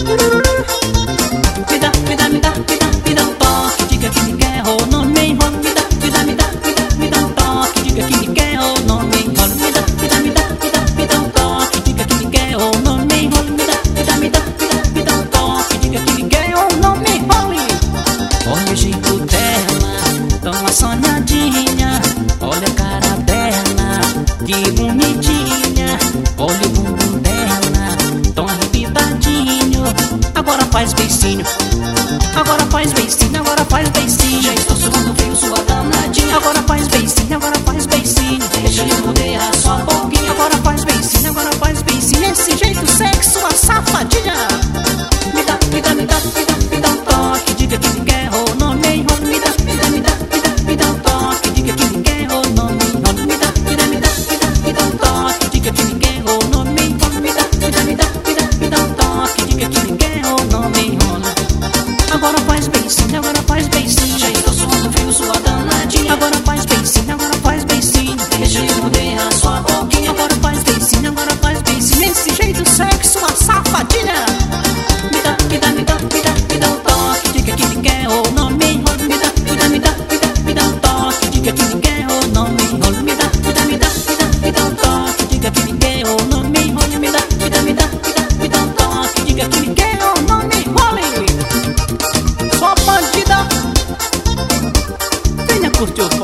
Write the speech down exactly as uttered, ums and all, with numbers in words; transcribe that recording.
Me dá, me dá, me dá, me dá, me dá um toque, diga que me quer ou não me enrola. Me dá, me dá, me dá, me dá, me dá um toque, diga que me quer ou não me enrola. Me dá, me dá, me dá, me dá, me dá um toque, diga que me quer ou não me enrola. Me dá, me dá, me dá, me dá, me dá um toque, diga que me quer ou não me enrola. Olha o jeito dela, tão assonadinha. Olha a cara dela, que bonitinha. Olha o bumbum dela, tão arrebitadinho. Agora faz beicinho, agora faz beicinho, agora faz beicinho. Já estou suando frio, sua danadinha. Agora faz beicinho, agora faz beicinho. Deixa eu morder a sua boquinha. Agora faz beicinho, agora faz beicinho. Esse jeito sexy, sua safadinha. Me dá, me dá, me dá, me dá, me dá um toque, diga que me quer ou não me enrola. Me dá, me dá, me dá, me dá, me dá um toque, diga que me quer ou não me enrola. Me dá, me dá, me dá, me dá, me dá um toque, diga que me quer ou não me enrola. Me dá, me dá, me dá, me dá, me dá um toque, diga que me quer ou não me enrola. Agora faz beicinho, agora faz beicinho. Já estou suando frio, sua danadinha. Agora faz beicinho, agora faz beicinho. Deixa eu morder a sua boquinha. Agora faz beicinho, agora faz beicinho. Esse jeito sexy, sua safadinha. Me dá, me dá, me dá, me dá, me dá um toque, diga que me quer ou não me enrola. Me dá, me dá, me dá, me dá, me dá um toque, diga que me quer ou não me enrola. Me dá, me dá, me dá, me dá, me dá um toque, diga que me quer ou não me enrola. Me dá, me dá, me dá, me dá, me dá um toque, diga que me quer ou não me enrola. Só bandida, venha curtir o